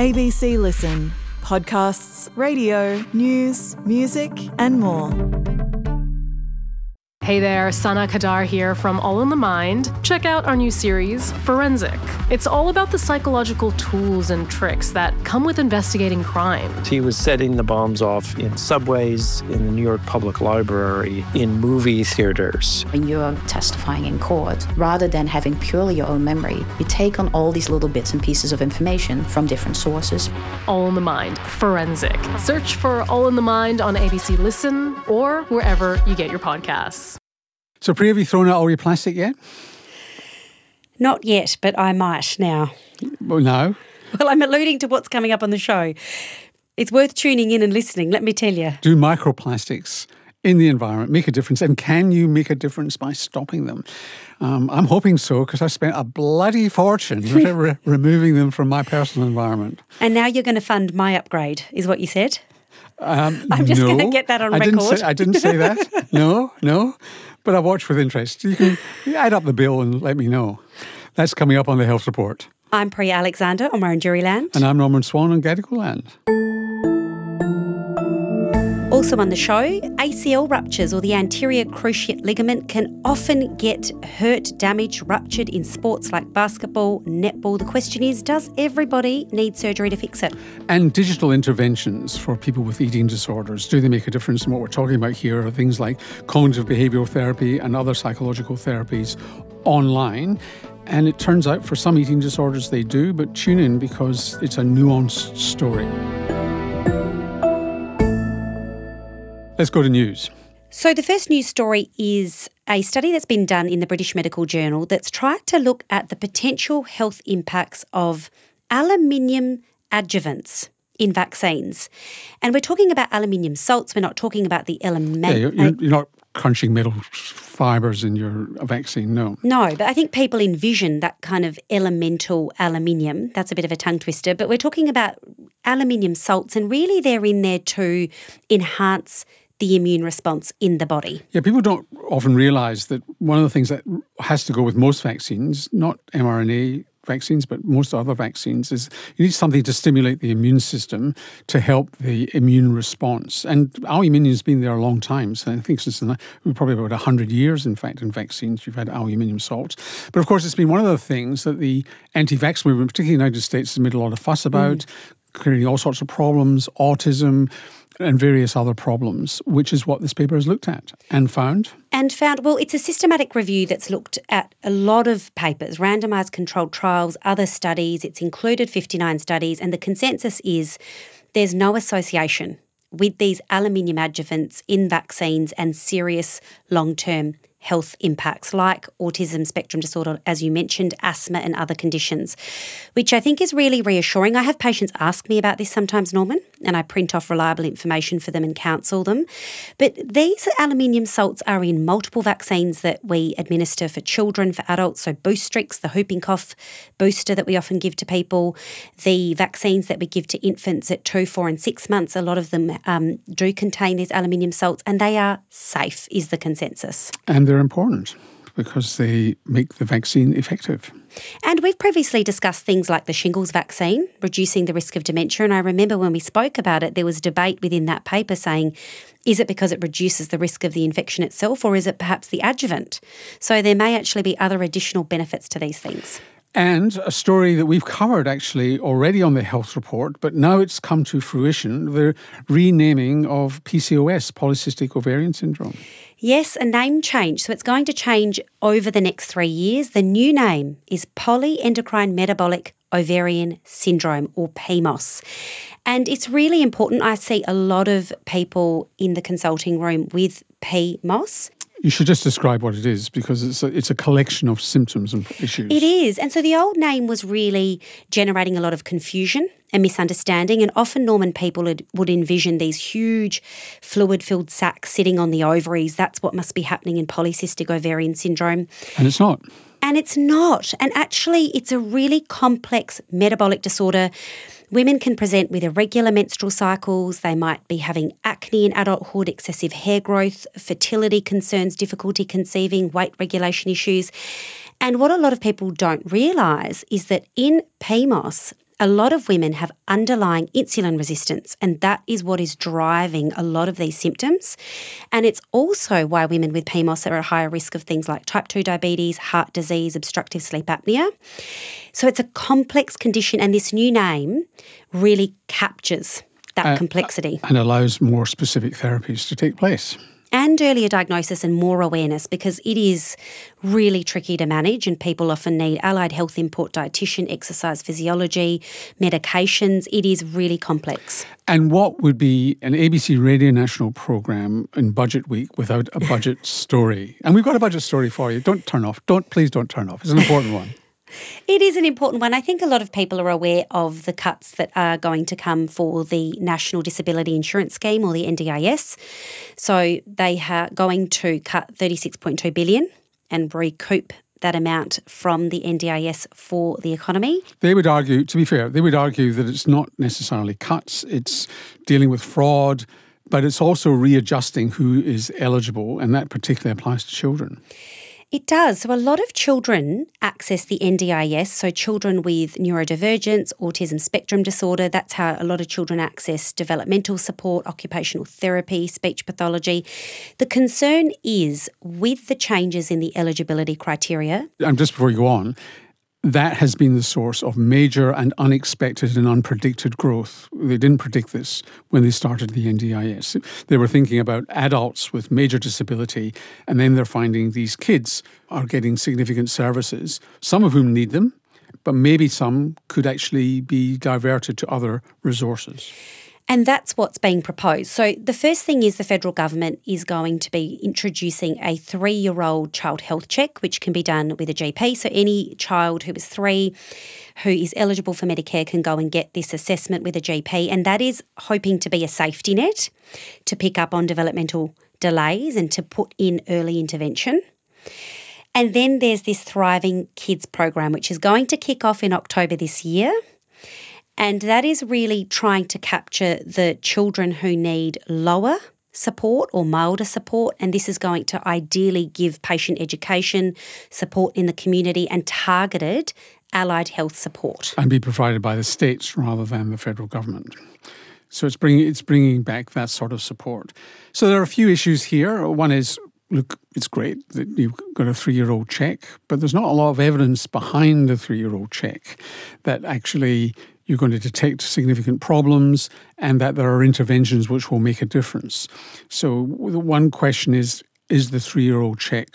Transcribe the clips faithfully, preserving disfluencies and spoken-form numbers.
A B C Listen. Podcasts, radio, news, music and more. Hey there, Sana Kadar here from All in the Mind. Check out our new series, Forensic. It's all about the psychological tools and tricks that come with investigating crime. He was setting the bombs off in subways, in the New York Public Library, in movie theaters. When you're testifying in court, rather than having purely your own memory, you take on all these little bits and pieces of information from different sources. All in the Mind, Forensic. Search for All in the Mind on A B C Listen or wherever you get your podcasts. So, Priya, have you thrown out all your plastic yet? Not yet, but I might now. Well, no. Well, I'm alluding to what's coming up on the show. It's worth tuning in and listening, let me tell you. Do microplastics in the environment make a difference? And can you make a difference by stopping them? Um, I'm hoping so, because I've spent a bloody fortune re- removing them from my personal environment. And now you're going to fund my upgrade, is what you said? Um, I'm just no, going to get that on I record. Didn't say, I didn't say that. No, no. But I watch with interest. You can add up the bill and let me know. That's coming up on the Health Report. I'm Priya Alexander on Wurundjeri Land. And I'm Norman Swan on Gadigal Land. Also on the show, A C L ruptures or the anterior cruciate ligament can often get hurt, damaged, ruptured in sports like basketball, netball. The question is, does everybody need surgery to fix it? And digital interventions for people with eating disorders, do they make a difference? And what we're talking about here are things like cognitive behavioural therapy and other psychological therapies online. And it turns out for some eating disorders they do, but tune in because it's a nuanced story. Let's go to news. So the first news story is a study that's been done in the British Medical Journal that's tried to look at the potential health impacts of aluminium adjuvants in vaccines. And we're talking about aluminium salts. We're not talking about the element. Yeah, you're, you're, you're not crunching metal fibres in your vaccine, no. No, but I think people envision that kind of elemental aluminium. That's a bit of a tongue twister. But we're talking about aluminium salts, and really they're in there to enhance the immune response in the body. Yeah, people don't often realise that one of the things that has to go with most vaccines, not mRNA vaccines, but most other vaccines, is you need something to stimulate the immune system to help the immune response. And aluminium has been there a long time. So I think since the, probably about one hundred years, in fact, in vaccines, you've had aluminium salts. But of course, it's been one of the things that the anti-vax movement, particularly in the United States, has made a lot of fuss about, mm. creating all sorts of problems, autism, and various other problems, which is what this paper has looked at and found. And found, well, it's a systematic review that's looked at a lot of papers, randomised controlled trials, other studies. It's included fifty-nine studies, and the consensus is there's no association with these aluminium adjuvants in vaccines and serious long-term health impacts like autism spectrum disorder, as you mentioned, asthma and other conditions, which I think is really reassuring. I have patients ask me about this sometimes, Norman, and I print off reliable information for them and counsel them. But these aluminium salts are in multiple vaccines that we administer for children, for adults, so Boostrix, the whooping cough booster that we often give to people, the vaccines that we give to infants at two, four and six months, a lot of them um, do contain these aluminium salts, and they are safe, is the consensus. And they're important because they make the vaccine effective. And we've previously discussed things like the shingles vaccine, reducing the risk of dementia. And I remember when we spoke about it, there was debate within that paper saying, is it because it reduces the risk of the infection itself, or is it perhaps the adjuvant? So there may actually be other additional benefits to these things. And a story that we've covered actually already on the Health Report, but now it's come to fruition, the renaming of P C O S, polycystic ovarian syndrome. Yes, a name change. So it's going to change over the next three years. The new name is polyendocrine metabolic ovarian syndrome, or P M O S. And it's really important. I see a lot of people in the consulting room with P M O S. You should just describe what it is, because it's a, it's a collection of symptoms and issues. It is. And so the old name was really generating a lot of confusion and misunderstanding. And often, Norman, people would, would envision these huge fluid-filled sacs sitting on the ovaries. That's what must be happening in polycystic ovarian syndrome. And it's not. And it's not. And actually, it's a really complex metabolic disorder. Women can present with irregular menstrual cycles. They might be having acne in adulthood, excessive hair growth, fertility concerns, difficulty conceiving, weight regulation issues. And what a lot of people don't realise is that in P M O S, a lot of women have underlying insulin resistance, and that is what is driving a lot of these symptoms. And it's also why women with P M O S are at higher risk of things like type two diabetes, heart disease, obstructive sleep apnea. So it's a complex condition, and this new name really captures that uh, complexity. And allows more specific therapies to take place. And earlier diagnosis and more awareness, because it is really tricky to manage and people often need allied health input, dietitian, exercise physiology, medications. It is really complex. And what would be an A B C Radio National programme in Budget Week without a budget story? And we've got a budget story for you. Don't turn off. Don't Please don't turn off. It's an important one. It is an important one. I think a lot of people are aware of the cuts that are going to come for the National Disability Insurance Scheme, or the N D I S. So they are going to cut thirty-six point two billion dollars and recoup that amount from the N D I S for the economy. They would argue, to be fair, they would argue that it's not necessarily cuts, it's dealing with fraud, but it's also readjusting who is eligible, and that particularly applies to children. It does. So a lot of children access the N D I S, so children with neurodivergence, autism spectrum disorder. That's how a lot of children access developmental support, occupational therapy, speech pathology. The concern is with the changes in the eligibility criteria. And just before you go on, that has been the source of major and unexpected and unpredicted growth. They didn't predict this when they started the N D I S. They were thinking about adults with major disability, and then they're finding these kids are getting significant services, some of whom need them, but maybe some could actually be diverted to other resources. And that's what's being proposed. So the first thing is the federal government is going to be introducing a three-year-old child health check, which can be done with a G P. So any child who is three who is eligible for Medicare can go and get this assessment with a G P. And that is hoping to be a safety net to pick up on developmental delays and to put in early intervention. And then there's this Thriving Kids program, which is going to kick off in October this year. And that is really trying to capture the children who need lower support or milder support. And this is going to ideally give patient education, support in the community, and targeted allied health support. And be provided by the states rather than the federal government. So it's bringing, it's bringing back that sort of support. So there are a few issues here. One is, look, it's great that you've got a three-year-old check, but there's not a lot of evidence behind the three-year-old check that actually you're going to detect significant problems and that there are interventions which will make a difference. So the one question is, is the three-year-old check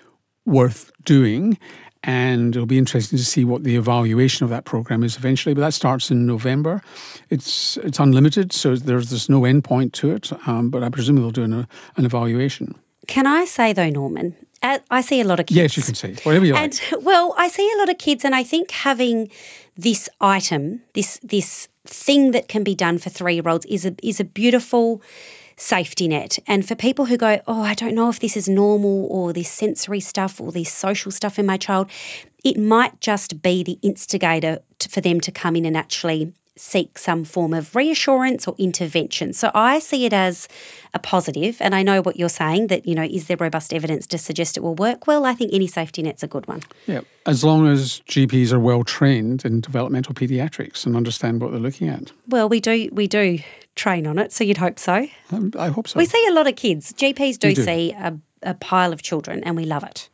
worth doing? And it'll be interesting to see what the evaluation of that program is eventually. But that starts in November. It's it's unlimited, so there's there's no end point to it. Um, but I presume they'll do an, an evaluation. Can I say though, Norman, I see a lot of kids. Yes, you can say whatever you like. And well, I see a lot of kids, and I think having this item, this this thing that can be done for three-year-olds is a is a beautiful safety net. And for people who go, oh, I don't know if this is normal or this sensory stuff or this social stuff in my child, it might just be the instigator to, for them to come in and actually seek some form of reassurance or intervention. So I see it as a positive, and I know what you're saying, that, you know, is there robust evidence to suggest it will work? Well, I think any safety net's a good one. Yeah, as long as G Ps are well trained in developmental paediatrics and understand what they're looking at. Well, we do we do train on it, so you'd hope so. Um, I hope so. We see a lot of kids. G Ps do, do. see a, a pile of children, and we love it.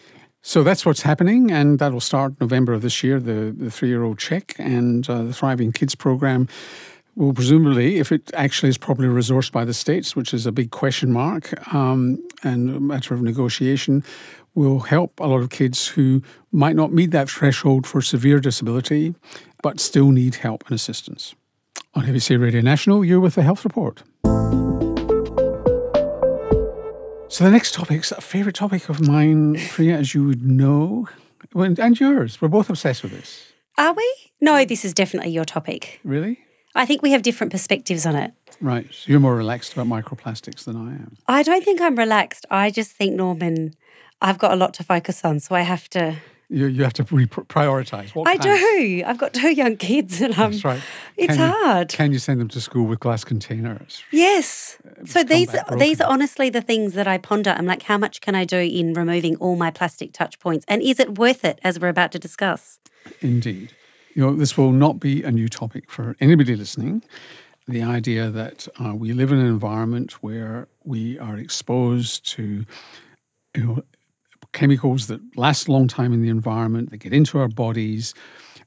So that's what's happening, and that will start November of this year, the, the three-year-old check, and uh, the Thriving Kids program will presumably, if it actually is properly resourced by the states, which is a big question mark um, and a matter of negotiation, will help a lot of kids who might not meet that threshold for severe disability, but still need help and assistance. On A B C Radio National, you're with the Health Report. So the next topic's a favourite topic of mine, Priya, as you would know, and yours. We're both obsessed with this. Are we? No, this is definitely your topic. Really? I think we have different perspectives on it. Right. So you're more relaxed about microplastics than I am. I don't think I'm relaxed. I just think, Norman, I've got a lot to focus on, so I have to... You you have to re- prioritise. What I kind? do. I've got two young kids, and I'm, That's right. it's Can hard. You, can you send them to school with glass containers? Yes. So these back these are broken. honestly the things that I ponder. I'm like, how much can I do in removing all my plastic touch points? And is it worth it, as we're about to discuss? Indeed. You know, this will not be a new topic for anybody listening. The idea that uh, we live in an environment where we are exposed to, you know, chemicals that last a long time in the environment, they get into our bodies,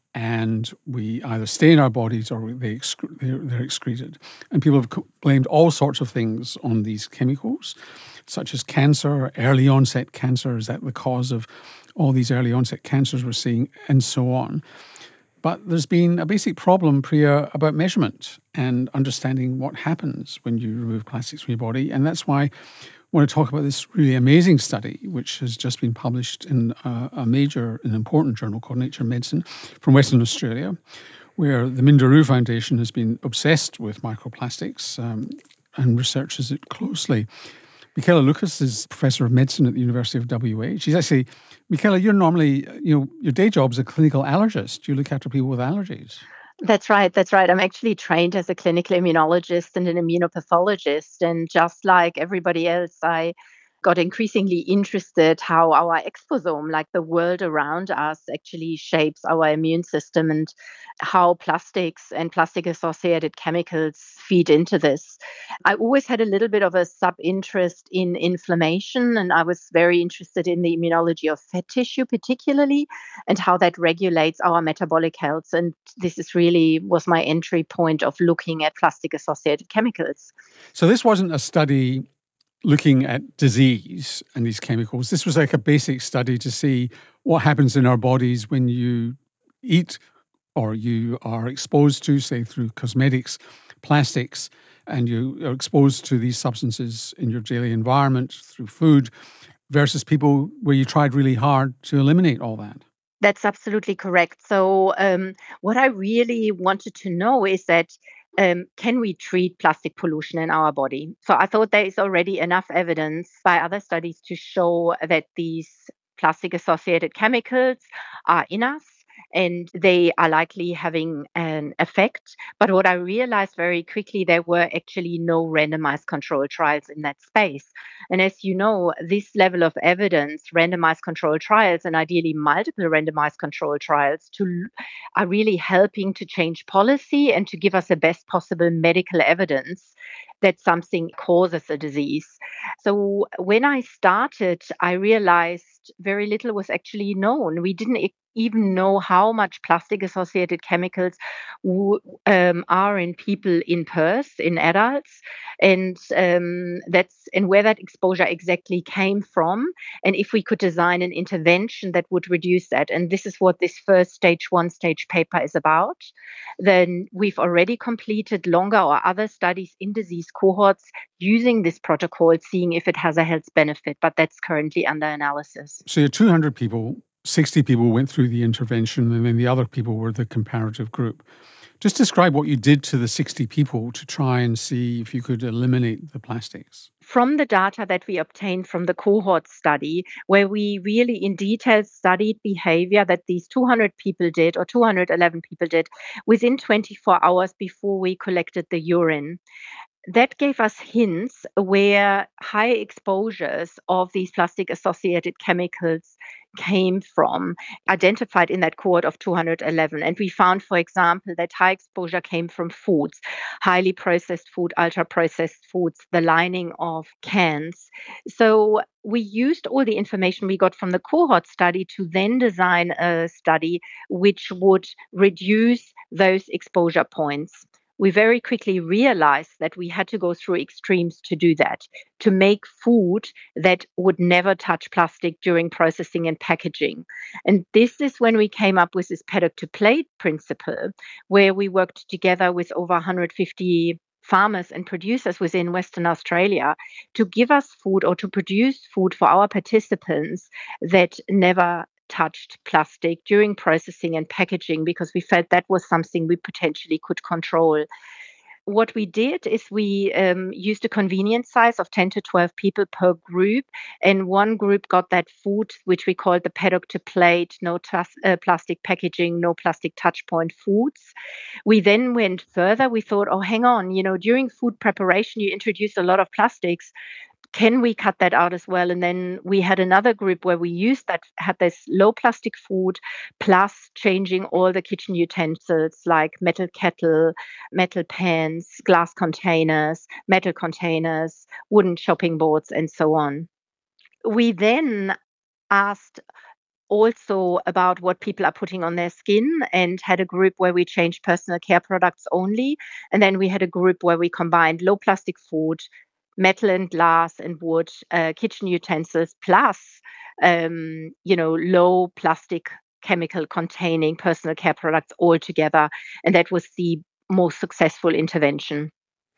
and we either stay in our bodies or they excre- they're, they're excreted. And people have blamed all sorts of things on these chemicals, such as cancer, early onset cancer. Is that the cause of all these early onset cancers we're seeing, and so on? But there's been a basic problem, Priya, about measurement and understanding what happens when you remove plastics from your body. And that's why I want to talk about this really amazing study, which has just been published in a, a major and important journal called Nature Medicine from Western Australia, where the Minderoo Foundation has been obsessed with microplastics um, and researches it closely. Michaela Lucas is Professor of Medicine at the University of W A. She's actually, Michaela, you're normally, you know, your day job is a clinical allergist. You look after people with allergies. That's right. That's right. I'm actually trained as a clinical immunologist and an immunopathologist. And just like everybody else, I got increasingly interested how our exposome, like the world around us, actually shapes our immune system and how plastics and plastic-associated chemicals feed into this. I always had a little bit of a sub-interest in inflammation, and I was very interested in the immunology of fat tissue particularly, and how that regulates our metabolic health. And this is really was my entry point of looking at plastic-associated chemicals. So this wasn't a study looking at disease and these chemicals. This was like a basic study to see what happens in our bodies when you eat or you are exposed to, say, through cosmetics, plastics, and you are exposed to these substances in your daily environment through food, versus people where you tried really hard to eliminate all that. That's absolutely correct. So um, what I really wanted to know is that Um, can we treat plastic pollution in our body? So I thought there is already enough evidence by other studies to show that these plastic-associated chemicals are in us and they are likely having an effect. But what I realized very quickly, there were actually no randomized control trials in that space. And as you know, this level of evidence, randomized control trials, and ideally multiple randomized control trials, to are really helping to change policy and to give us the best possible medical evidence that something causes a disease. So when I started, I realized very little was actually known. We didn't e- even know how much plastic-associated chemicals w- um, are in people in Perth, in adults, and um, that's and where that exposure exactly came from, and if we could design an intervention that would reduce that. And this is what this first stage one stage paper is about. Then we've already completed longer or other studies in disease cohorts using this protocol, seeing if it has a health benefit, but that's currently under analysis. So you're two hundred people, sixty people went through the intervention, and then the other people were the comparative group. Just describe what you did to the sixty people to try and see if you could eliminate the plastics. From the data that we obtained from the cohort study, where we really in detail studied behavior that these two hundred people did, or two hundred eleven people did, within twenty-four hours before we collected the urine. That gave us hints where high exposures of these plastic-associated chemicals came from, identified in that cohort of two hundred eleven. And we found, for example, that high exposure came from foods, highly processed food, ultra-processed foods, the lining of cans. So we used all the information we got from the cohort study to then design a study which would reduce those exposure points. We very quickly realized that we had to go through extremes to do that, to make food that would never touch plastic during processing and packaging. And this is when we came up with this paddock to plate principle, where we worked together with over one hundred fifty farmers and producers within Western Australia to give us food or to produce food for our participants that never touched plastic during processing and packaging, because we felt that was something we potentially could control. What we did is we um, used a convenience size of ten to twelve people per group, and one group got that food, which we called the paddock to plate, no tlas- uh, plastic packaging, no plastic touch point foods. We then went further. We thought, oh, hang on, you know, during food preparation, you introduce a lot of plastics. can we cut that out as well? And then we had another group where we used that, had this low plastic food, plus changing all the kitchen utensils like metal kettle, metal pans, glass containers, metal containers, wooden chopping boards, and so on. We then asked also about what people are putting on their skin, and had a group where we changed personal care products only. And then we had a group where we combined low plastic food, metal and glass and wood, uh, kitchen utensils, plus, um, you know, low plastic chemical containing personal care products all together. And that was the most successful intervention.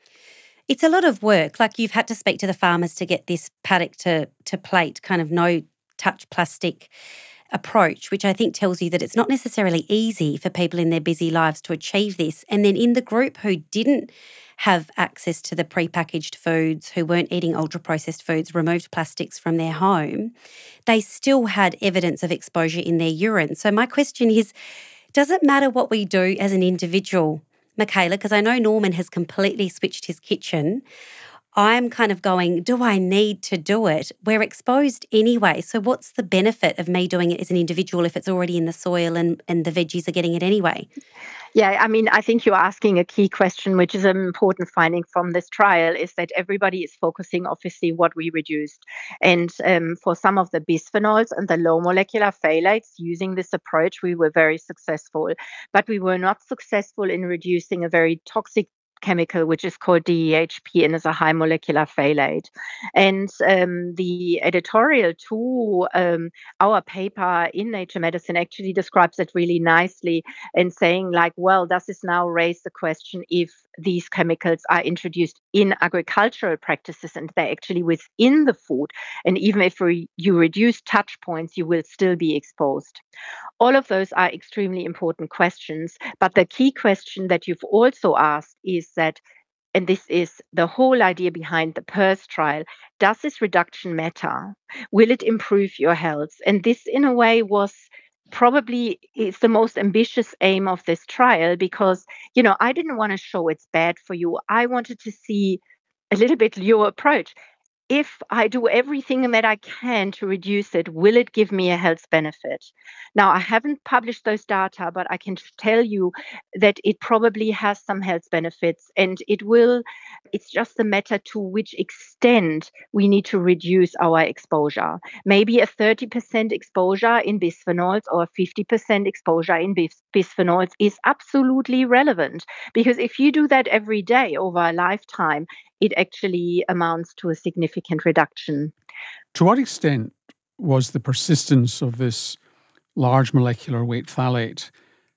It's a lot of work. Like, you've had to speak to the farmers to get this paddock to, to plate, kind of no touch plastic approach, which I think tells you that it's not necessarily easy for people in their busy lives to achieve this. And then in the group who didn't have access to the prepackaged foods, who weren't eating ultra-processed foods, removed plastics from their home, they still had evidence of exposure in their urine. So my question is, does it matter what we do as an individual, Michaela? Because I know Norman has completely switched his kitchen. I'm kind of going, do I need to do it? We're exposed anyway. So what's the benefit of me doing it as an individual if it's already in the soil and, and the veggies are getting it anyway? Yeah, I mean, I think you're asking a key question, which is an important finding from this trial, is that everybody is focusing, obviously, what we reduced. And um, for some of the bisphenols and the low molecular phthalates, using this approach, we were very successful. But we were not successful in reducing a very toxic chemical, which is called D E H P and is a high molecular phthalate. And um, the editorial to um, our paper in Nature Medicine actually describes it really nicely, and saying like, well, does this now raise the question if these chemicals are introduced in agricultural practices and they're actually within the food, and even if re- you reduce touch points, you will still be exposed. All of those are extremely important questions, but the key question that you've also asked is that, and this is the whole idea behind the PERS trial, does this reduction matter? Will it improve your health? And this, in a way, was probably is the most ambitious aim of this trial, because, you know, I didn't want to show it's bad for you. I wanted to see a little bit your approach. If I do everything that I can to reduce it, will it give me a health benefit? Now, I haven't published those data, but I can tell you that it probably has some health benefits, and it will, it's just a matter to which extent we need to reduce our exposure. Maybe a thirty percent exposure in bisphenols or a fifty percent exposure in bis- bisphenols is absolutely relevant, because if you do that every day over a lifetime, it actually amounts to a significant reduction. To what extent was the persistence of this large molecular weight phthalate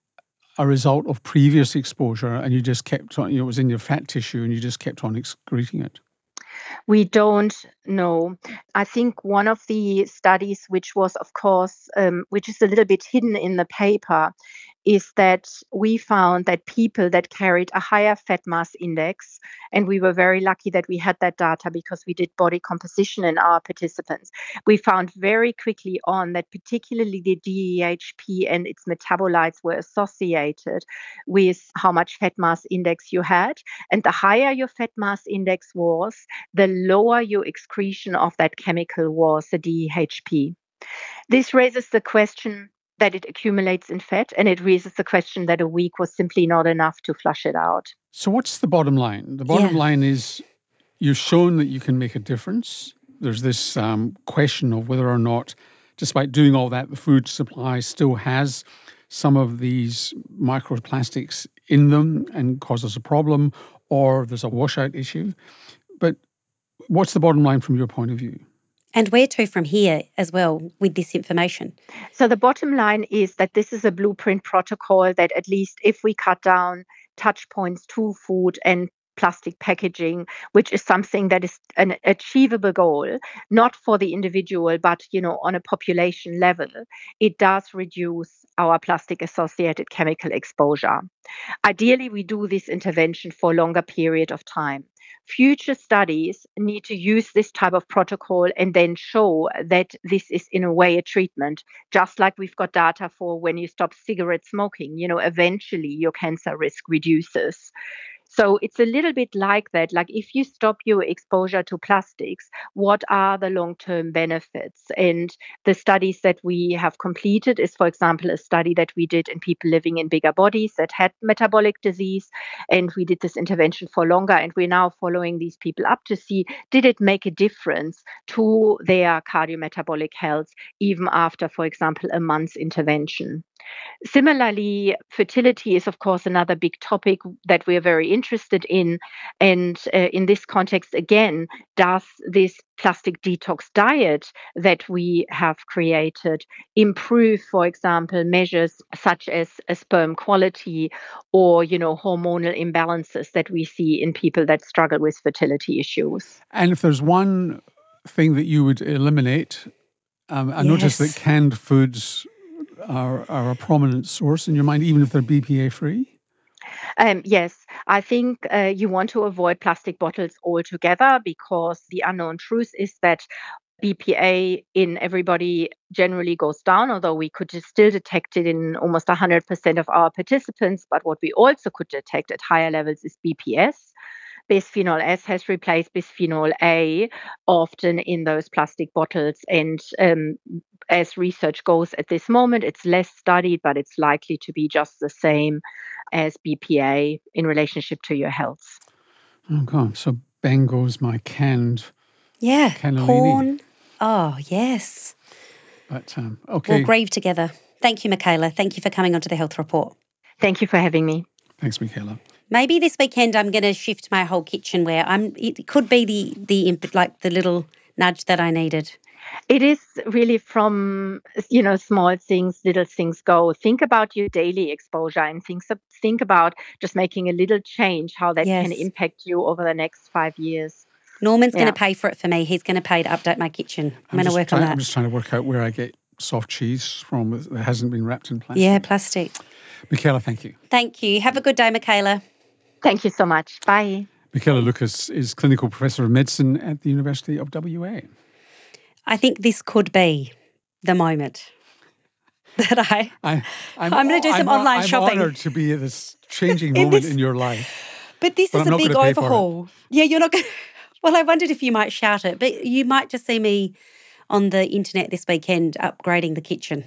a result of previous exposure, and you just kept on, you know, it was in your fat tissue and you just kept on excreting it? We don't know. I think one of the studies, which was, of course, um, which is a little bit hidden in the paper, is that we found that people that carried a higher fat mass index, and we were very lucky that we had that data because we did body composition in our participants. We found very quickly on that particularly the D E H P and its metabolites were associated with how much fat mass index you had. And the higher your fat mass index was, the lower your excretion of that chemical was, the D E H P. This raises the question that it accumulates in fat, and it raises the question that a week was simply not enough to flush it out. So what's the bottom line? The bottom Yeah. line is you've shown that you can make a difference. There's this um, question of whether or not, despite doing all that, the food supply still has some of these microplastics in them and causes a problem, or there's a washout issue. But what's the bottom line from your point of view? And where to from here as well with this information? So the bottom line is that this is a blueprint protocol that, at least if we cut down touch points to food and plastic packaging, which is something that is an achievable goal, not for the individual, but, you know, on a population level, it does reduce our plastic associated chemical exposure. Ideally, we do this intervention for a longer period of time. Future studies need to use this type of protocol and then show that this is in a way a treatment, just like we've got data for when you stop cigarette smoking. You know, eventually your cancer risk reduces. So it's a little bit like that. Like if you stop your exposure to plastics, what are the long-term benefits? And the studies that we have completed is, for example, a study that we did in people living in bigger bodies that had metabolic disease. And we did this intervention for longer. And we're now following these people up to see, did it make a difference to their cardiometabolic health, even after, for example, a month's intervention? Similarly, fertility is, of course, another big topic that we're very interested in. And uh, in this context, again, does this plastic detox diet that we have created improve, for example, measures such as a sperm quality or, you know, hormonal imbalances that we see in people that struggle with fertility issues? And if there's one thing that you would eliminate, um, I Yes. noticed that canned foods are, are a prominent source in your mind, even if they're B P A-free? Um, yes, I think uh, you want to avoid plastic bottles altogether because the unknown truth is that B P A in everybody generally goes down, although we could just still detect it in almost one hundred percent of our participants. But what we also could detect at higher levels is B P S. Bisphenol S has replaced bisphenol A often in those plastic bottles. And um, as research goes at this moment, it's less studied, but it's likely to be just the same as B P A in relationship to your health. Oh, God. So bang goes my canned Yeah, cannellini. corn. Oh, yes. But, um, okay. We'll grieve together. Thank you, Michaela. Thank you for coming onto the Health Report. Thank you for having me. Thanks, Michaela. Maybe this weekend I'm going to shift my whole kitchenware. I'm. It could be the the imp- like the little nudge that I needed. It is really from, you know, small things, little things go. Think about your daily exposure and think, think about just making a little change, how that Yes. can impact you over the next five years. Norman's Yeah. going to pay for it for me. He's going to pay to update my kitchen. I'm, going to just work trying, on that. I'm just trying to work out where I get soft cheese from that hasn't been wrapped in plastic. Yeah, plastic. Michaela, thank you. Thank you. Have a good day, Michaela. Thank you so much. Bye. Michaela Lucas is Clinical Professor of Medicine at the University of W A. I think this could be the moment that I... I, I'm, I'm gonna do some I'm, online I'm shopping. honoured to be at this changing In moment this- in your life. But this But is I'm a not big gonna pay for it. overhaul. Yeah, you're not going to... Well, I wondered if you might shout it, but you might just see me on the internet this weekend upgrading the kitchen.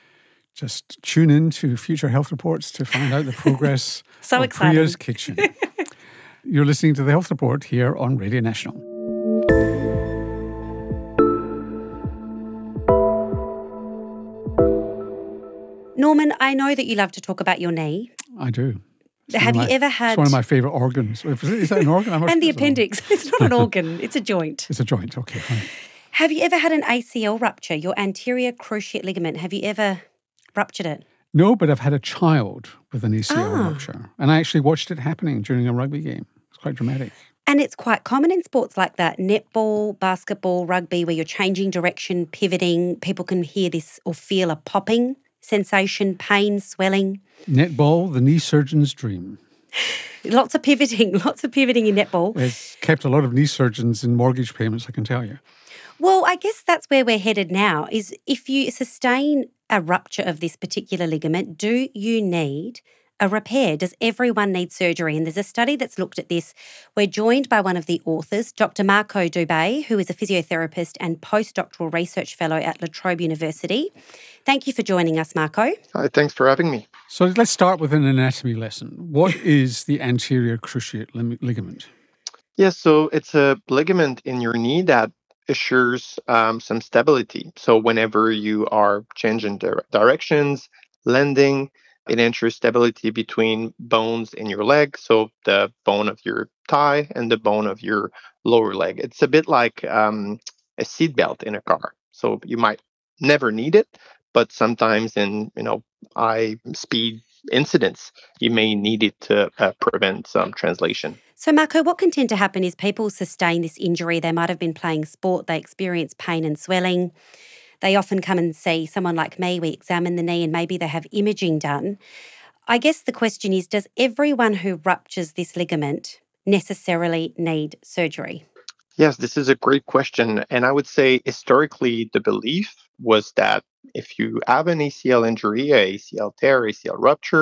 Just tune in to future health reports to find out the progress So of exciting. Priya's kitchen. You're listening to the Health Report here on Radio National. Norman, I know that you love to talk about your knee. I do. It's one Have of you my- ever had... It's one of my favourite organs. Is that an organ? I'm not And the sure it's an organ. appendix. It's not an organ, it's a joint. It's a joint, okay, fine. Have you ever had an A C L rupture, your anterior cruciate ligament? Have you ever ruptured it? No, but I've had a child with an A C L Ah. rupture. And I actually watched it happening during a rugby game. It's quite dramatic. And it's quite common in sports like that, netball, basketball, rugby, where you're changing direction, pivoting. People can hear this or feel a popping sensation, pain, swelling. Netball, the knee surgeon's dream. Lots of pivoting, lots of pivoting in netball. It's kept a lot of knee surgeons in mortgage payments, I can tell you. Well, I guess that's where we're headed now, is if you sustain a rupture of this particular ligament, do you need a repair? Does everyone need surgery? And there's a study that's looked at this. We're joined by one of the authors, Doctor Marco Dubé, who is a physiotherapist and postdoctoral research fellow at La Trobe University. Thank you for joining us, Marco. Hi, thanks for having me. So let's start with an anatomy lesson. What is the anterior cruciate lim- ligament? Yeah, so it's a ligament in your knee that assures um, some stability. So whenever you are changing dir- directions, landing, it ensures stability between bones in your leg, so the bone of your thigh and the bone of your lower leg. It's a bit like um, a seatbelt in a car. So you might never need it, but sometimes in you know high speed incidents, you may need it to uh, prevent some translation. So, Marco, what can tend to happen is people sustain this injury. They might have been playing sport. They experience pain and swelling. They often come and see someone like me. We examine the knee and maybe they have imaging done. I guess the question is, does everyone who ruptures this ligament necessarily need surgery? Yes, this is a great question. And I would say historically, the belief was that if you have an A C L injury, a ACL tear, A C L rupture,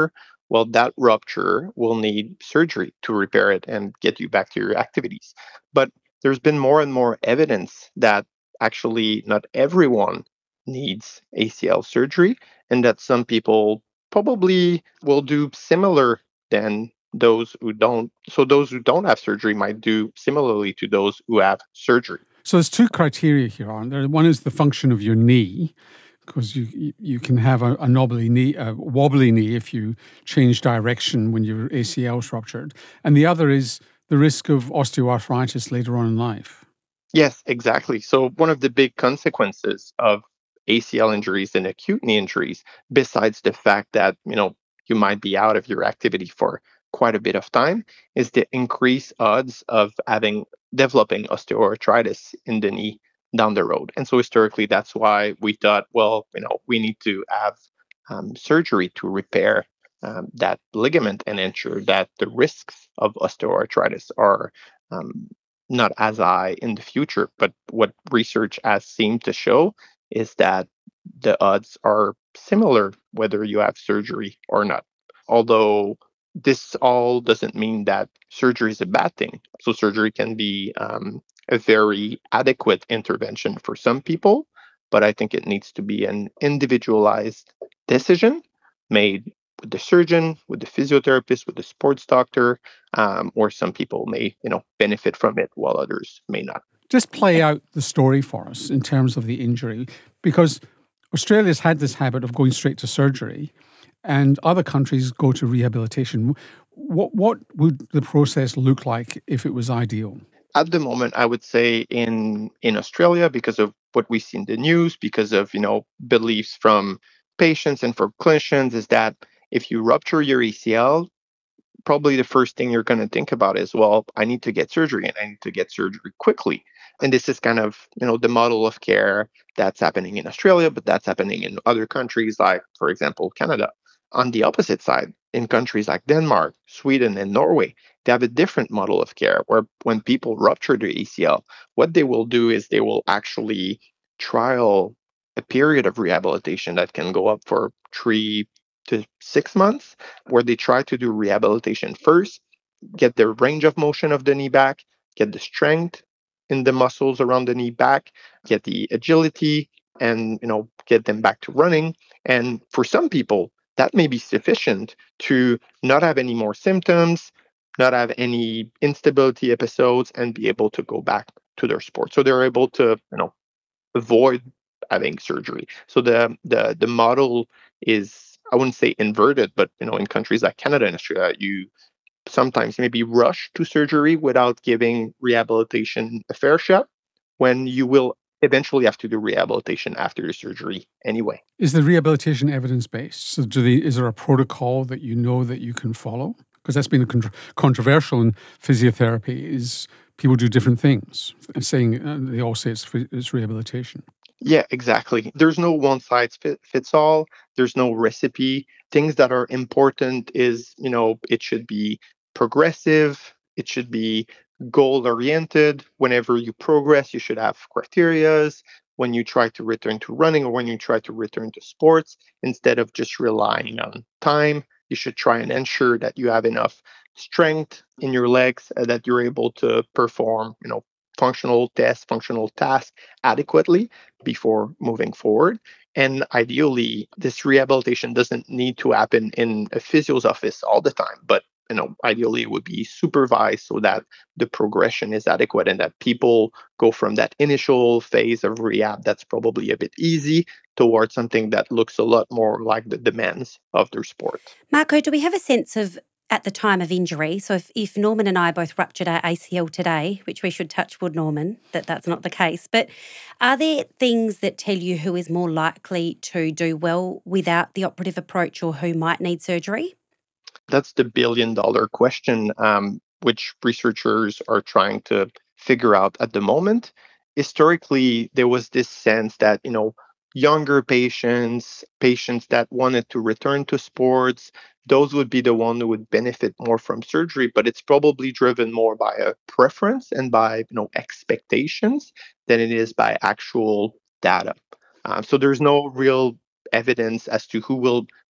well, that rupture will need surgery to repair it and get you back to your activities. But there's been more and more evidence that actually not everyone needs A C L surgery, and that some people probably will do similar than those who don't. So those who don't have surgery might do similarly to those who have surgery. So there's two criteria here, aren't there? One is the function of your knee, because you you can have a, a knobbly knee, a wobbly knee if you change direction when your A C L is ruptured. And the other is the risk of osteoarthritis later on in life. Yes, exactly. So one of the big consequences of A C L injuries and acute knee injuries, besides the fact that, you know, you might be out of your activity for quite a bit of time, is the increased odds of having developing osteoarthritis in the knee down the road. And so historically, that's why we thought, well, you know, we need to have um, surgery to repair um, that ligament and ensure that the risks of osteoarthritis are um, not as high in the future. But what research has seemed to show is that the odds are similar whether you have surgery or not. Although this all doesn't mean that surgery is a bad thing. So surgery can be um, a very adequate intervention for some people, but I think it needs to be an individualized decision made with the surgeon, with the physiotherapist, with the sports doctor, um, or some people may, you know, benefit from it while others may not. Just play out the story for us in terms of the injury, because Australia's had this habit of going straight to surgery, and other countries go to rehabilitation. What what would the process look like if it was ideal? At the moment, I would say in in Australia, because of what we see in the news, because of, you know, beliefs from patients and from clinicians, is that if you rupture your A C L, probably the first thing you're going to think about is, well, I need to get surgery and I need to get surgery quickly. And this is kind of, you know, the model of care that's happening in Australia, but that's happening in other countries like, for example, Canada. On the opposite side, in countries like Denmark, Sweden, and Norway, they have a different model of care where when people rupture their A C L, what they will do is they will actually trial a period of rehabilitation that can go up for three to six months, where they try to do rehabilitation first, get the range of motion of the knee back, get the strength in the muscles around the knee back, get the agility, and, you know, get them back to running. And for some people, that may be sufficient to not have any more symptoms, not have any instability episodes, and be able to go back to their sport. So they're able to, you know, avoid having surgery. So the the the model is, I wouldn't say inverted, but, you know, in countries like Canada and Australia, you sometimes maybe rush to surgery without giving rehabilitation a fair shot, when you will eventually have to do rehabilitation after the surgery anyway. Is the rehabilitation evidence-based? So do they, is there a protocol that you know that you can follow? Because that's been a con- controversial in physiotherapy, is people do different things, and saying uh, they all say it's, it's rehabilitation. Yeah, exactly. There's no one size fit, fits all. There's no recipe. Things that are important is, you know, it should be progressive. It should be goal oriented. Whenever you progress, you should have criterias. When you try to return to running or when you try to return to sports, instead of just relying on time, you should try and ensure that you have enough strength in your legs, uh, that you're able to perform, you know, functional tests, functional tasks adequately before moving forward. And ideally, this rehabilitation doesn't need to happen in a physio's office all the time, but, you know, ideally it would be supervised so that the progression is adequate and that people go from that initial phase of rehab that's probably a bit easy towards something that looks a lot more like the demands of their sport. Marco, do we have a sense of, at the time of injury, so if, if Norman and I both ruptured our A C L today, which we should touch wood, Norman, that that's not the case, but are there things that tell you who is more likely to do well without the operative approach or who might need surgery? That's the billion dollar question, um, which researchers are trying to figure out at the moment. Historically, there was this sense that, you know, younger patients, patients that wanted to return to sports, those would be the one who would benefit more from surgery, but it's probably driven more by a preference and by, you know, expectations than it is by actual data. Um, so there's no real evidence as to who will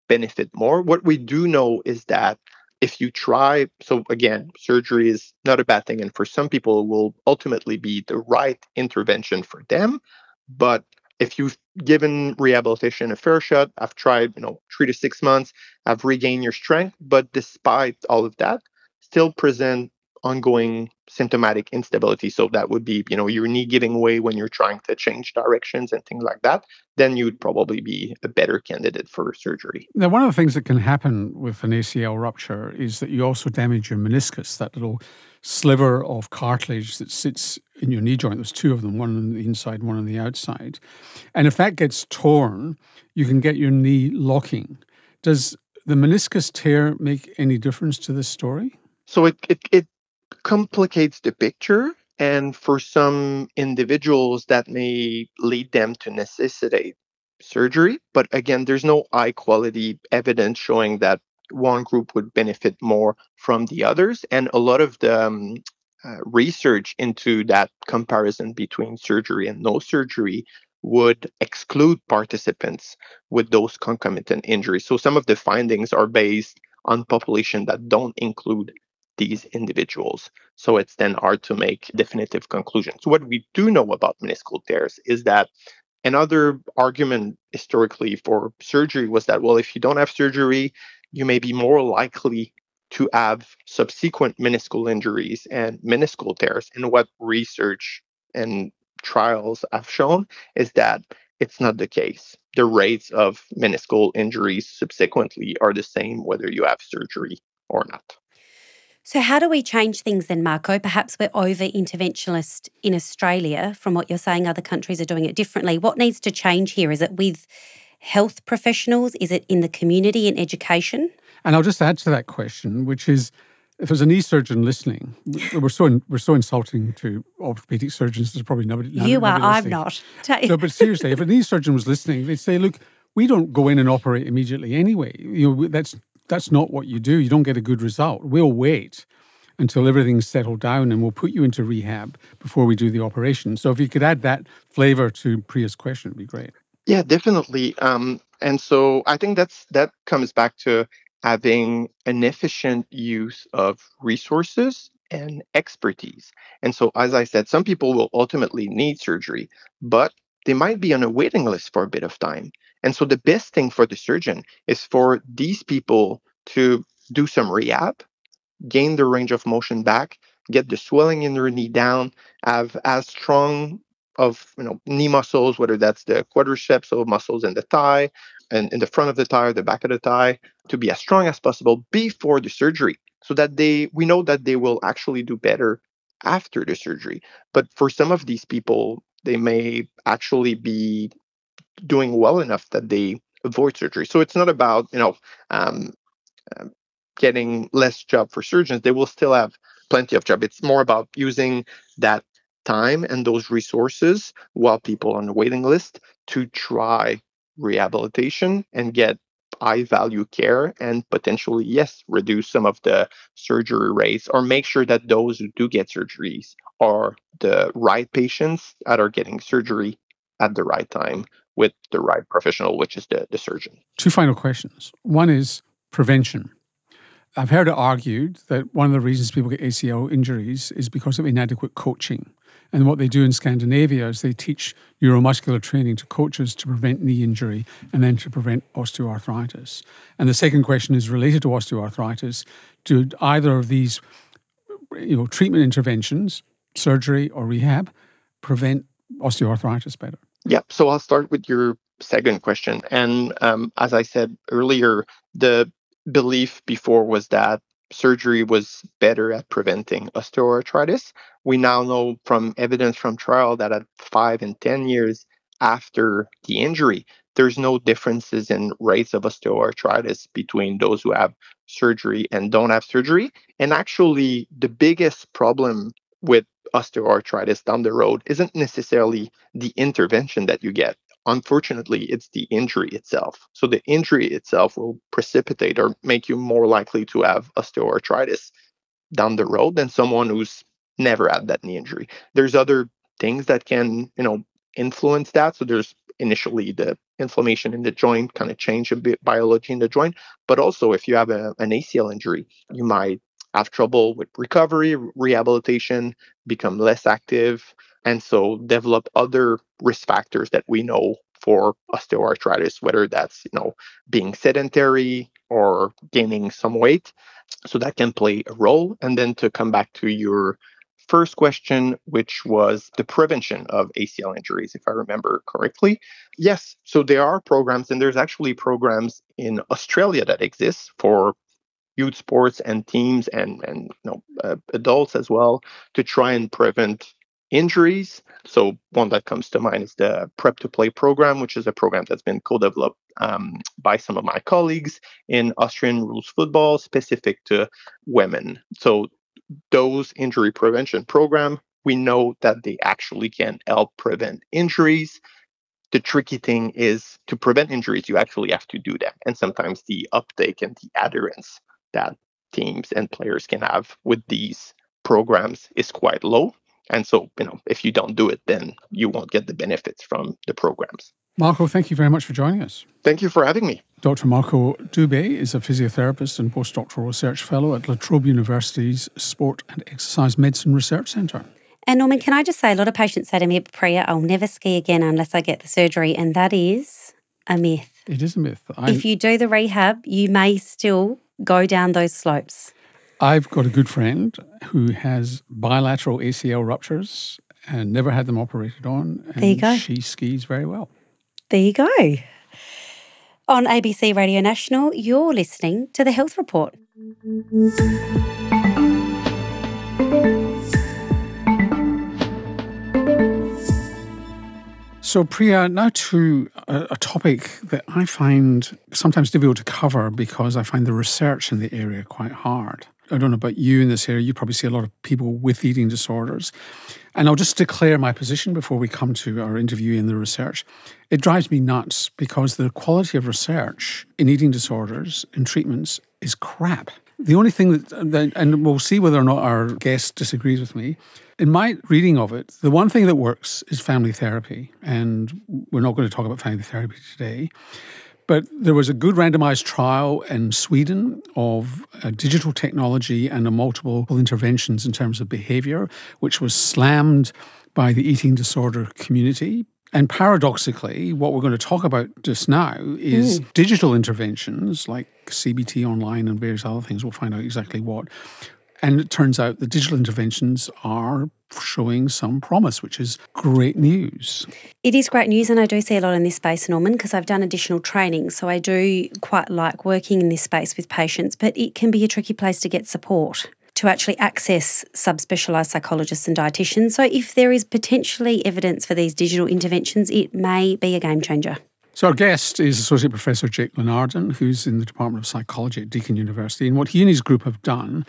benefit more. What we do know is that if you try, so again, surgery is not a bad thing. And for some people, it will ultimately be the right intervention for them. But if you've given rehabilitation a fair shot, I've tried, you know, three to six months, I've regained your strength, but despite all of that, still present ongoing symptomatic instability. So that would be, you know, your knee giving way when you're trying to change directions and things like that, then you'd probably be a better candidate for surgery. Now, one of the things that can happen with an A C L rupture is that you also damage your meniscus, that little sliver of cartilage that sits in your knee joint. There's two of them, one on the inside, one on the outside. And if that gets torn, you can get your knee locking. Does the meniscus tear make any difference to this story? So it, it, it complicates the picture. And for some individuals, that may lead them to necessitate surgery. But again, there's no high quality evidence showing that one group would benefit more from the others. And a lot of the um, uh, research into that comparison between surgery and no surgery would exclude participants with those concomitant injuries. So some of the findings are based on population that don't include these individuals. So it's then hard to make definitive conclusions. What we do know about meniscal tears is that another argument historically for surgery was that, well, if you don't have surgery, you may be more likely to have subsequent meniscal injuries and meniscal tears. And what research and trials have shown is that it's not the case. The rates of meniscal injuries subsequently are the same whether you have surgery or not. So how do we change things then, Marco? Perhaps we're over-interventionist in Australia. From what you're saying, other countries are doing it differently. What needs to change here? Is it with health professionals? Is it in the community and education? And I'll just add to that question, which is, if there's a knee surgeon listening, we're so we're so insulting to orthopedic surgeons. There's probably nobody. You nobody are. listening. I'm not. No, but seriously, if a knee surgeon was listening, they'd say, "Look, we don't go in and operate immediately anyway. You know, that's that's not what you do. You don't get a good result. We'll wait until everything's settled down, and we'll put you into rehab before we do the operation." So, if you could add that flavor to Priya's question, it'd be great. Yeah, definitely. Um, and so I think that's that comes back to having an efficient use of resources and expertise. And so, as I said, some people will ultimately need surgery, but they might be on a waiting list for a bit of time. And so the best thing for the surgeon is for these people to do some rehab, gain their range of motion back, get the swelling in their knee down, have as strong of you know knee muscles, whether that's the quadriceps or muscles in the thigh and in the front of the thigh or the back of the thigh, to be as strong as possible before the surgery, so that they we know that they will actually do better after the surgery. But for some of these people, they may actually be doing well enough that they avoid surgery. So it's not about you know um, um, getting less job for surgeons. They will still have plenty of job. It's more about using that time and those resources while people on the waiting list to try rehabilitation and get high value care and potentially, yes, reduce some of the surgery rates or make sure that those who do get surgeries are the right patients that are getting surgery at the right time with the right professional, which is the, the surgeon. Two final questions. One is prevention. I've heard it argued that one of the reasons people get A C L injuries is because of inadequate coaching. And what they do in Scandinavia is they teach neuromuscular training to coaches to prevent knee injury and then to prevent osteoarthritis. And the second question is related to osteoarthritis. Do either of these you know, treatment interventions, surgery or rehab, prevent osteoarthritis better? Yeah, so I'll start with your second question. And um, as I said earlier, the belief before was that surgery was better at preventing osteoarthritis. We now know from evidence from trial that at five and ten years after the injury, there's no differences in rates of osteoarthritis between those who have surgery and don't have surgery. And actually, the biggest problem with osteoarthritis down the road isn't necessarily the intervention that you get. Unfortunately, it's the injury itself. So the injury itself will precipitate or make you more likely to have osteoarthritis down the road than someone who's never had that knee injury. There's other things that can, you know, influence that. So there's initially the inflammation in the joint kind of change a bit biology in the joint. But also, if you have a, an A C L injury, you might have trouble with recovery, rehabilitation, become less active, and so develop other risk factors that we know for osteoarthritis, whether that's, you know, being sedentary or gaining some weight. So that can play a role. And then to come back to your first question, which was the prevention of A C L injuries, if I remember correctly. Yes, so there are programs, and there's actually programs in Australia that exist for youth sports and teams and, and you know, uh, adults as well, to try and prevent injuries. So one that comes to mind is the Prep to Play program, which is a program that's been co-developed um, by some of my colleagues in Austrian rules football, specific to women. So those injury prevention program, we know that they actually can help prevent injuries. The tricky thing is, to prevent injuries, you actually have to do them. And sometimes the uptake and the adherence that teams and players can have with these programs is quite low. And so, you know, if you don't do it, then you won't get the benefits from the programs. Marco, thank you very much for joining us. Thank you for having me. Doctor Marco Dubé is a physiotherapist and postdoctoral research fellow at La Trobe University's Sport and Exercise Medicine Research Centre. And Norman, can I just say, a lot of patients say to me, Priya, I'll never ski again unless I get the surgery. And that is a myth. It is a myth. I, if you do the rehab, you may still go down those slopes. I've got a good friend who has bilateral A C L ruptures and never had them operated on. And there you go. She skis very well. There you go. On A B C Radio National, you're listening to The Health Report. So, Priya, now to a, a topic that I find sometimes difficult to cover because I find the research in the area quite hard. I don't know about you in this area. You probably see a lot of people with eating disorders. And I'll just declare my position before we come to our interview in the research. It drives me nuts because the quality of research in eating disorders and treatments is crap. The only thing that, and we'll see whether or not our guest disagrees with me, in my reading of it, the one thing that works is family therapy. And we're not going to talk about family therapy today. But there was a good randomized trial in Sweden of a digital technology and a multiple interventions in terms of behavior, which was slammed by the eating disorder community. And paradoxically, what we're going to talk about just now is mm. digital interventions like C B T online and various other things. We'll find out exactly what. And it turns out the digital interventions are showing some promise, which is great news. It is great news, and I do see a lot in this space, Norman, because I've done additional training. So I do quite like working in this space with patients, but it can be a tricky place to get support, to actually access subspecialised psychologists and dietitians. So if there is potentially evidence for these digital interventions, it may be a game changer. So our guest is Associate Professor Jake Lenardon, who's in the Department of Psychology at Deakin University. And what he and his group have done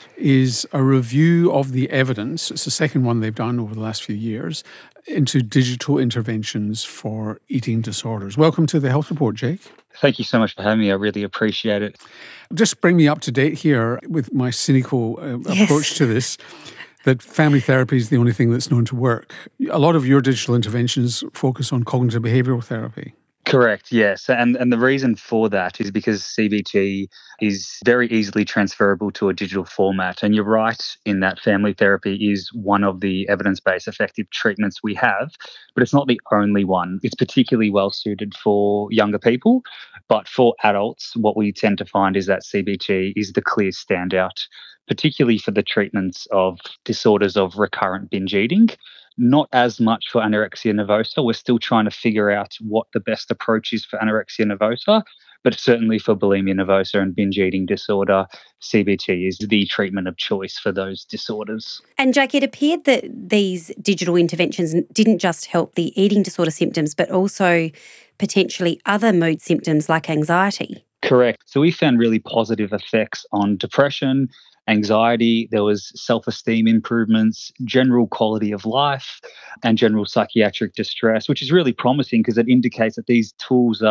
is a review of the evidence. It's the second one they've done over the last few years into digital interventions for eating disorders. Welcome to the Health Report, Jake. Thank you so much for having me. I really appreciate it. Just bring me up to date here with my cynical uh, yes. approach to this, that family therapy is the only thing that's known to work. A lot of your digital interventions focus on cognitive behavioural therapy. Correct, yes. And and the reason for that is because C B T is very easily transferable to a digital format. And you're right in that family therapy is one of the evidence-based effective treatments we have, but it's not the only one. It's particularly well suited for younger people. But for adults, what we tend to find is that C B T is the clear standout, particularly for the treatments of disorders of recurrent binge eating. Not as much for anorexia nervosa. We're still trying to figure out what the best approach is for anorexia nervosa, but certainly for bulimia nervosa and binge eating disorder, C B T is the treatment of choice for those disorders. And Jake, it appeared that these digital interventions didn't just help the eating disorder symptoms, but also potentially other mood symptoms like anxiety. Correct. So we found really positive effects on depression, anxiety, there was self-esteem improvements, general quality of life, and general psychiatric distress, which is really promising because it indicates that these tools are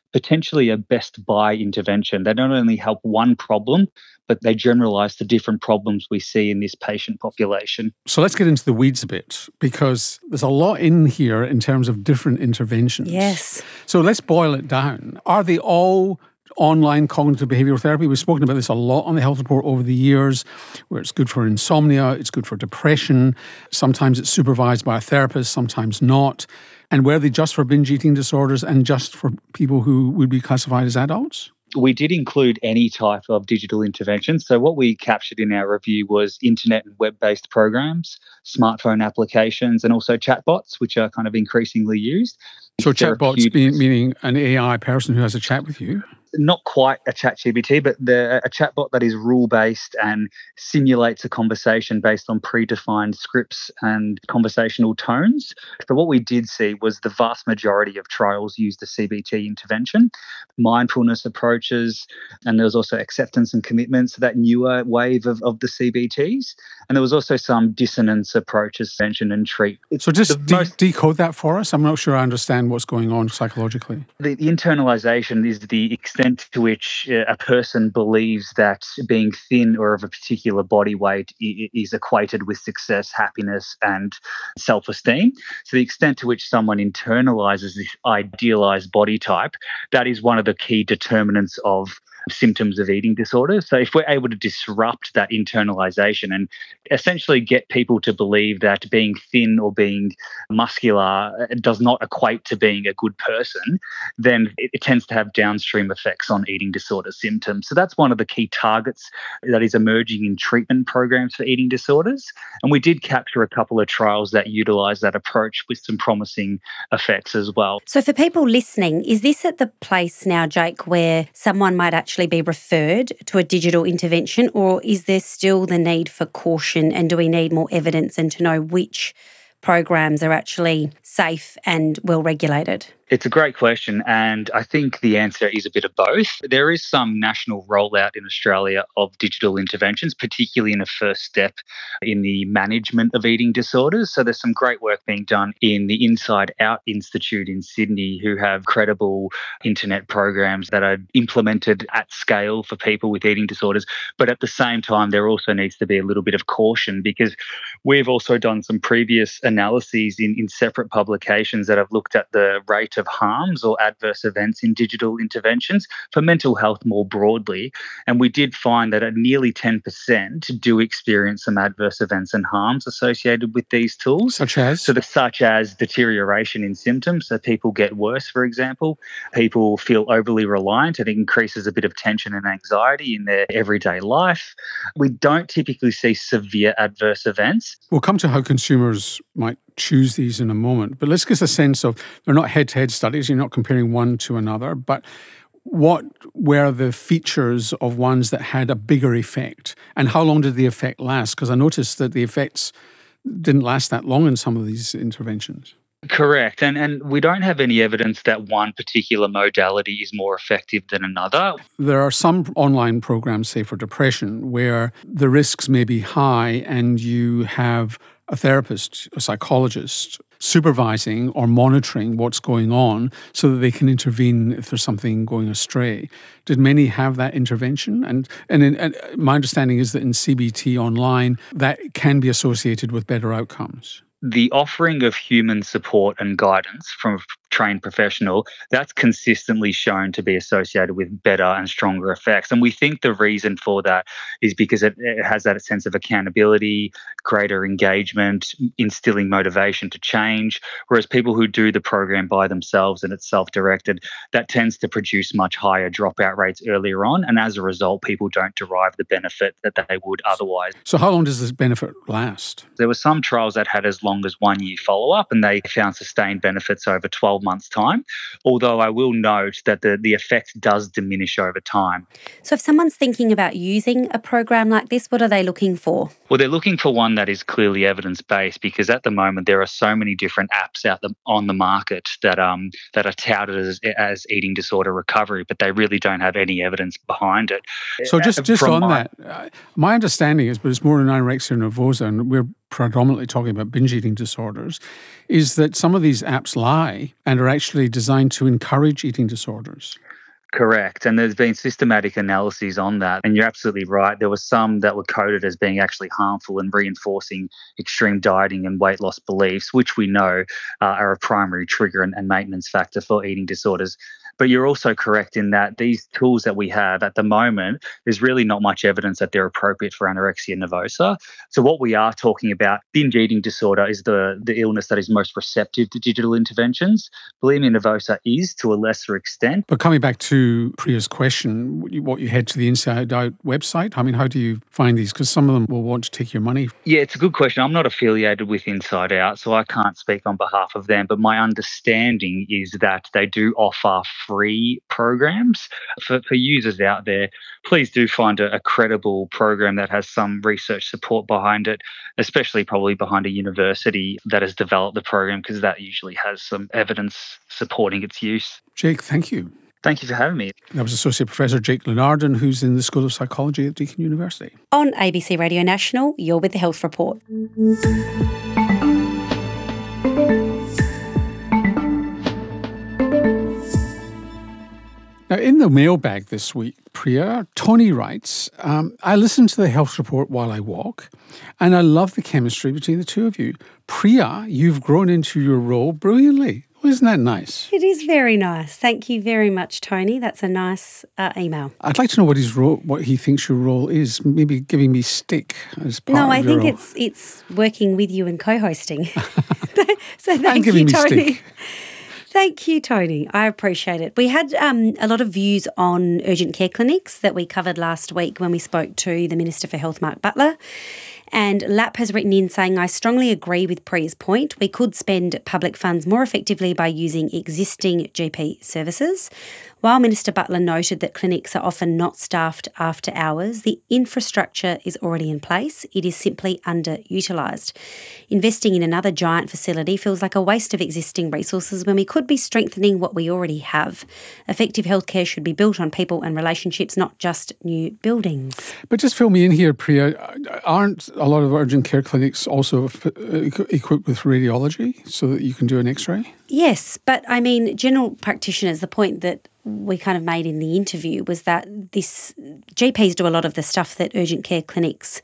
potentially a best buy intervention. They not only help one problem, but they generalize to different problems we see in this patient population. So let's get into the weeds a bit, because there's a lot in here in terms of different interventions. Yes. So let's boil it down. Are they all online cognitive behavioural therapy? We've spoken about this a lot on the Health Report over the years, where it's good for insomnia, it's good for depression. Sometimes it's supervised by a therapist, sometimes not. And were they just for binge eating disorders and just for people who would be classified as adults? We did include any type of digital intervention. So what we captured in our review was internet and web-based programs, smartphone applications, and also chatbots, which are kind of increasingly used. So chatbots being, meaning an A I person who has a chat with you? Not quite a ChatGPT, but the, a chatbot that is rule-based and simulates a conversation based on predefined scripts and conversational tones. So what we did see was the vast majority of trials used a C B T intervention, mindfulness approaches, and there was also acceptance and commitment, so that newer wave of, of the C B Ts. And there was also some dissonance approaches, mention and treat. It's so just de- most, decode that for us. I'm not sure I understand what's going on psychologically. The, the internalization is the extent to which uh, a person believes that being thin or of a particular body weight I- is equated with success, happiness, and self-esteem. So the extent to which someone internalizes this idealized body type, that is one of the key determinants of symptoms of eating disorders. So if we're able to disrupt that internalization and essentially get people to believe that being thin or being muscular does not equate to being a good person, then it, it tends to have downstream effects on eating disorder symptoms. So that's one of the key targets that is emerging in treatment programs for eating disorders. And we did capture a couple of trials that utilize that approach with some promising effects as well. So for people listening, is this at the place now, Jake, where someone might actually be referred to a digital intervention, or is there still the need for caution, and do we need more evidence and to know which programs are actually safe and well regulated? It's a great question, and I think the answer is a bit of both. There is some national rollout in Australia of digital interventions, particularly in a first step in the management of eating disorders. So there's some great work being done in the Inside Out Institute in Sydney, who have credible internet programs that are implemented at scale for people with eating disorders. But at the same time, there also needs to be a little bit of caution, because we've also done some previous analyses in, in separate publications that have looked at the rate of harms or adverse events in digital interventions for mental health more broadly. And we did find that at nearly ten percent do experience some adverse events and harms associated with these tools. Such as? So the, such as deterioration in symptoms. So people get worse, for example. People feel overly reliant, and it increases a bit of tension and anxiety in their everyday life. We don't typically see severe adverse events. We'll come to how consumers might choose these in a moment, but let's get a sense of, they're not head-to-head studies, you're not comparing one to another, but what were the features of ones that had a bigger effect, and how long did the effect last? Because I noticed that the effects didn't last that long in some of these interventions. Correct. And and we don't have any evidence that one particular modality is more effective than another. There are some online programs, say for depression, where the risks may be high and you have a therapist, a psychologist, supervising or monitoring what's going on so that they can intervene if there's something going astray. Did many have that intervention? And and, in, and my understanding is that in C B T online, that can be associated with better outcomes. The offering of human support and guidance from a trained professional, that's consistently shown to be associated with better and stronger effects. And we think the reason for that is because it, it has that sense of accountability, greater engagement, instilling motivation to change, whereas people who do the program by themselves and it's self-directed, that tends to produce much higher dropout rates earlier on. And as a result, people don't derive the benefit that they would otherwise. So how long does this benefit last? There were some trials that had as long as one year follow-up, and they found sustained benefits over twelve months' time, although I will note that the, the effect does diminish over time. So if someone's thinking about using a program like this, what are they looking for? Well, they're looking for one that is clearly evidence-based, because at the moment there are so many different apps out the, on the market that um that are touted as, as eating disorder recovery, but they really don't have any evidence behind it. So just, just on my, that, uh, my understanding is, but it's more than anorexia nervosa, and we're predominantly talking about binge eating disorders, is that some of these apps lie and are actually designed to encourage eating disorders. Correct. And there's been systematic analyses on that. And you're absolutely right. There were some that were coded as being actually harmful and reinforcing extreme dieting and weight loss beliefs, which we know uh, are a primary trigger and, and maintenance factor for eating disorders. But you're also correct in that these tools that we have at the moment, there's really not much evidence that they're appropriate for anorexia nervosa. So what we are talking about, binge eating disorder, is the, the illness that is most receptive to digital interventions. Bulimia nervosa is to a lesser extent. But coming back to Priya's question, what you head to the Inside Out website, I mean, how do you find these? Because some of them will want to take your money. Yeah, it's a good question. I'm not affiliated with Inside Out, so I can't speak on behalf of them. But my understanding is that they do offer free programs for, for users out there. Please do find a, a credible program that has some research support behind it, especially probably behind a university that has developed the program, because that usually has some evidence supporting its use. Jake, thank you. Thank you for having me. That was Associate Professor Jake Glenarden, who's in the School of Psychology at Deakin University. On A B C Radio National, you're with the Health Report. Now, in the mailbag this week, Priya, Tony writes, um, I listen to the Health Report while I walk, and I love the chemistry between the two of you. Priya, you've grown into your role brilliantly. Well, isn't that nice? It is very nice. Thank you very much, Tony. That's a nice uh, email. I'd like to know what his role, what he thinks your role is. Maybe giving me stick as part no, of I your think role. it's it's working with you and co-hosting. So thank and giving you, me Tony. stick. Thank you, Tony. I appreciate it. We had um, a lot of views on urgent care clinics that we covered last week when we spoke to the Minister for Health, Mark Butler. And L A P has written in saying, I strongly agree with Priya's point. We could spend public funds more effectively by using existing G P services. While Minister Butler noted that clinics are often not staffed after hours, the infrastructure is already in place. It is simply underutilised. Investing in another giant facility feels like a waste of existing resources when we could be strengthening what we already have. Effective healthcare should be built on people and relationships, not just new buildings. But just fill me in here, Priya. Aren't a lot of urgent care clinics also equipped with radiology so that you can do an X-ray? Yes, but I mean, general practitioners, the point that we kind of made in the interview was that this G Ps do a lot of the stuff that urgent care clinics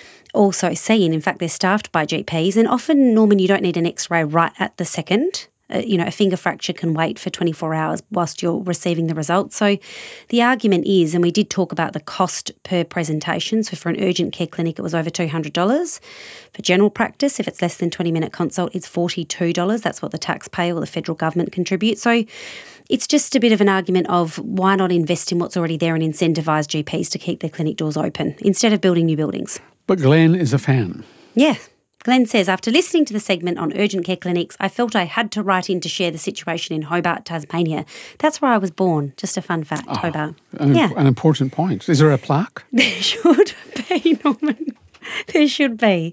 also see, and in fact they're staffed by G Ps, and often, Norman, you don't need an X-ray right at the second. Uh, you know, a finger fracture can wait for twenty-four hours whilst you're receiving the results. So the argument is, and we did talk about the cost per presentation, so for an urgent care clinic it was over two hundred dollars. For general practice, if it's less than twenty minute consult, it's forty-two dollars. That's what the taxpayer or the federal government contributes. So it's just a bit of an argument of why not invest in what's already there and incentivise G Ps to keep their clinic doors open instead of building new buildings. But Glenn is a fan. Yeah. Glenn says, after listening to the segment on urgent care clinics, I felt I had to write in to share the situation in Hobart, Tasmania. That's where I was born. Just a fun fact, oh, Hobart. An, yeah. an important point. Is there a plaque? There should be, Norman. There should be.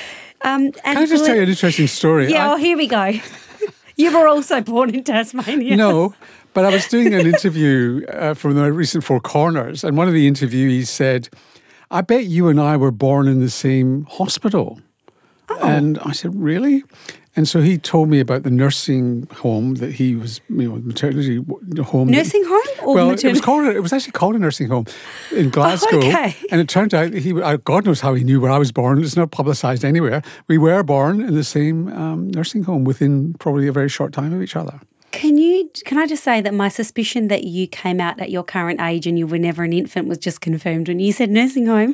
Um, and Can I just Glenn, tell you an interesting story? Yeah, I, oh, here we go. You were also born in Tasmania. No, but I was doing an interview uh, from the recent Four Corners, and one of the interviewees said, I bet you and I were born in the same hospital. Oh. And I said, really? And so he told me about the nursing home that he was, you know, maternity home. Nursing home or well, maternity? it was called. It was actually called a nursing home in Glasgow. Oh, okay. And it turned out he, God knows how he knew where I was born. It's not publicised anywhere. We were born in the same um, nursing home within probably a very short time of each other. Can you? Can I just say that my suspicion that you came out at your current age and you were never an infant was just confirmed when you said nursing home?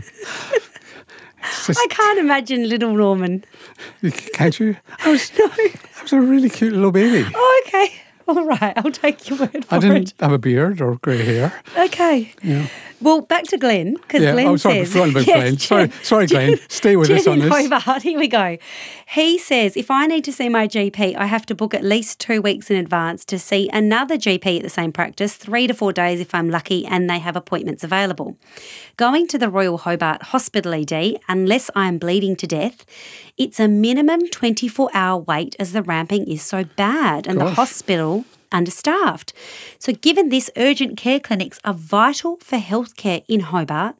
Just, I can't imagine little Norman. Can't you? I was, no. I was a really cute little baby. Oh, okay. All right. I'll take your word for it. I didn't it. have a beard or grey hair. Okay. Yeah. Well, back to Glenn, because yeah. Glenn oh, sorry, says... About yes, Glenn. Sorry, sorry, Glenn. Stay with us on this. Hobart, here we go. He says, if I need to see my G P, I have to book at least two weeks in advance to see another G P at the same practice, three to four days if I'm lucky and they have appointments available. Going to the Royal Hobart Hospital E D, unless I am bleeding to death, it's a minimum twenty-four hour wait as the ramping is so bad and Gosh. the hospital... understaffed. So given this, urgent care clinics are vital for healthcare in Hobart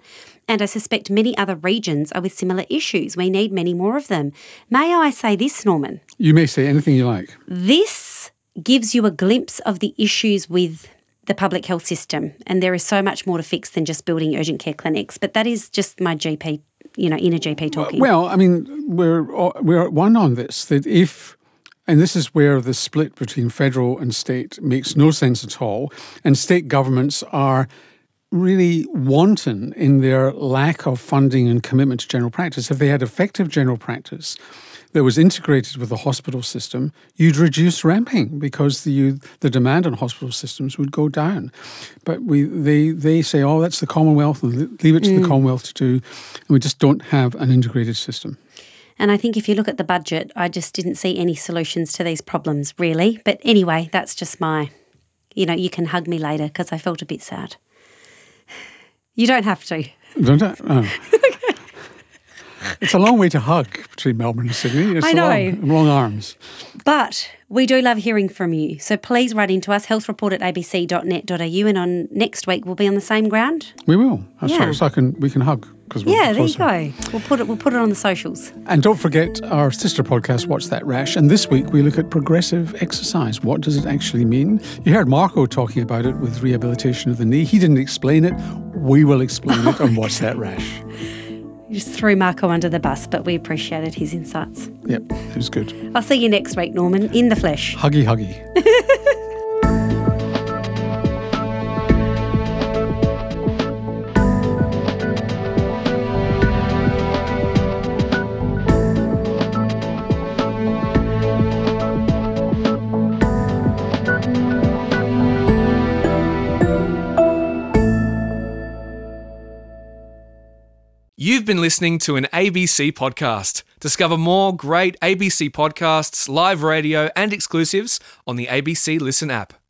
And I suspect many other regions are with similar issues. We need many more of them. May I say this, Norman? You may say anything you like. This gives you a glimpse of the issues with the public health system, and there is so much more to fix than just building urgent care clinics. But that is just my G P, you know, inner G P talking. Well, I mean, we're we're at one on this, that if, and this is where the split between federal and state makes no sense at all, and state governments are really wanton in their lack of funding and commitment to general practice. If they had effective general practice that was integrated with the hospital system, you'd reduce ramping because the you, the demand on hospital systems would go down. But we they they say, oh, that's the Commonwealth, and leave it to mm. the Commonwealth to do, and we just don't have an integrated system. And I think if you look at the budget, I just didn't see any solutions to these problems, really. But anyway, that's just my, you know, you can hug me later because I felt a bit sad. You don't have to. Don't I? Oh. It's a long way to hug between Melbourne and Sydney. It's I know. Long, long arms. But we do love hearing from you. So please write into us, health report at a b c dot net dot a u, and on next week we'll be on the same ground. We will. That's yeah. right. So I can, we can hug. We're yeah, closer. There you go. We'll put it. We'll put it on the socials. And don't forget our sister podcast, What's That Rash? And this week we look at progressive exercise. What does it actually mean? You heard Marco talking about it with rehabilitation of the knee. He didn't explain it. We will explain it on What's That Rash. You just threw Marco under the bus, but we appreciated his insights. Yep, it was good. I'll see you next week, Norman, in the flesh. Huggy, huggy. You've been listening to an A B C podcast. Discover more great A B C podcasts, live radio, and exclusives on the A B C Listen app.